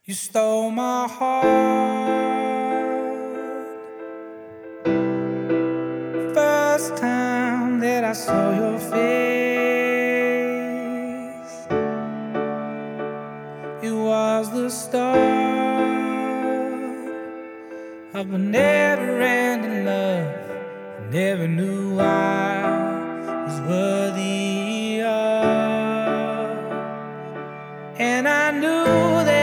You stole my heart. First time that I saw your face, it was the start of a never-ending love I never knew I was worthy of. And I knew that